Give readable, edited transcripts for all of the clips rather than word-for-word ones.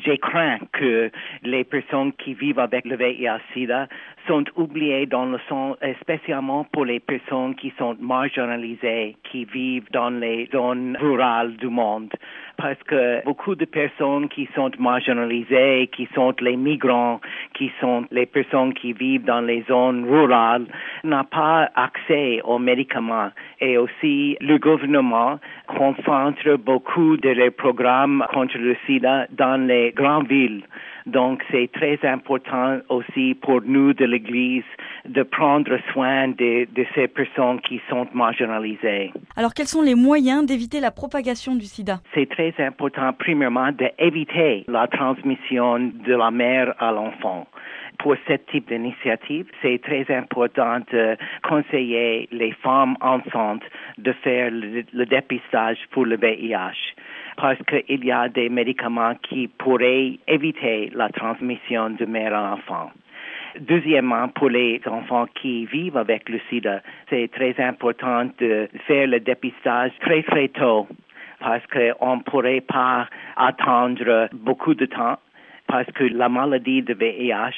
J'ai craint que les personnes qui vivent avec le VIH-Sida sont oubliées dans le sens, spécialement pour les personnes qui sont marginalisées, qui vivent dans les zones rurales du monde. Parce que beaucoup de personnes qui sont marginalisées, qui sont les migrants, qui sont les personnes qui vivent dans les zones rurales, n'ont pas accès aux médicaments. Et aussi, le gouvernement concentre beaucoup de leurs programmes contre le sida dans les grandes villes. Donc, c'est très important aussi pour nous de l'Église de prendre soin de ces personnes qui sont marginalisées. Alors, quels sont les moyens d'éviter la propagation du sida? C'est très important, premièrement, d'éviter la transmission de la mère à l'enfant. Pour ce type d'initiative, c'est très important de conseiller les femmes enceintes de faire le dépistage pour le VIH. Parce qu'il y a des médicaments qui pourraient éviter la transmission de mère à l'enfant. Deuxièmement, pour les enfants qui vivent avec le sida, c'est très important de faire le dépistage très très tôt parce qu'on ne pourrait pas attendre beaucoup de temps parce que la maladie de VIH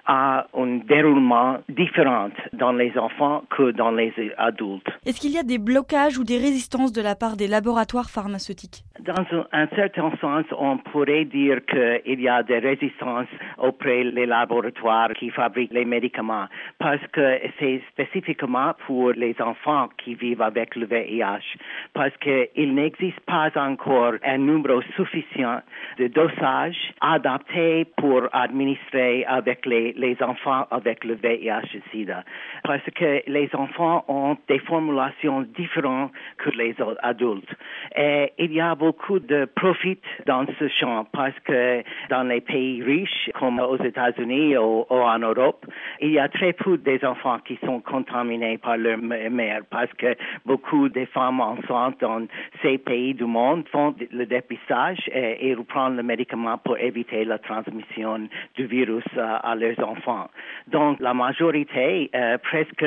a un déroulement différent dans les enfants que dans les adultes. Est-ce qu'il y a des blocages ou des résistances de la part des laboratoires pharmaceutiques? Dans un certain sens, on pourrait dire qu'il y a des résistances auprès des laboratoires qui fabriquent les médicaments parce que c'est spécifiquement pour les enfants qui vivent avec le VIH parce qu'il n'existe pas encore un nombre suffisant de dosages adaptés pour administrer avec les enfants avec le VIH-Sida. Parce que les enfants ont des formulations différentes que les adultes. Et il y a beaucoup de profit dans ce champ parce que dans les pays riches, comme aux États-Unis ou en Europe, il y a très peu des enfants qui sont contaminés par leur mère parce que beaucoup de femmes enceintes dans ces pays du monde font le dépistage et reprennent le médicament pour éviter la transmission du virus à leurs enfants. Donc, la majorité, presque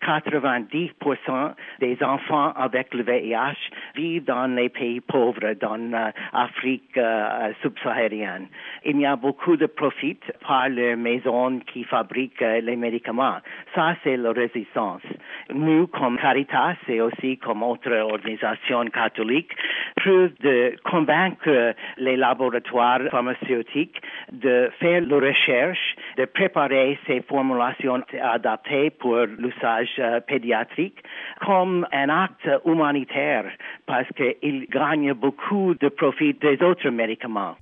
90% des enfants avec le VIH vivent dans les pays pauvres, dans l'Afrique subsaharienne. Il y a beaucoup de profit par les maisons qui fabriquent les médicaments. Ça, c'est la résistance. Nous, comme Caritas et aussi comme autres organisations catholiques, prouvent de convaincre les laboratoires pharmaceutiques de faire la recherche, de préparer ces formulations adaptées pour l'usage pédiatrique comme un acte humanitaire parce qu'ils gagnent beaucoup de profit des autres médicaments.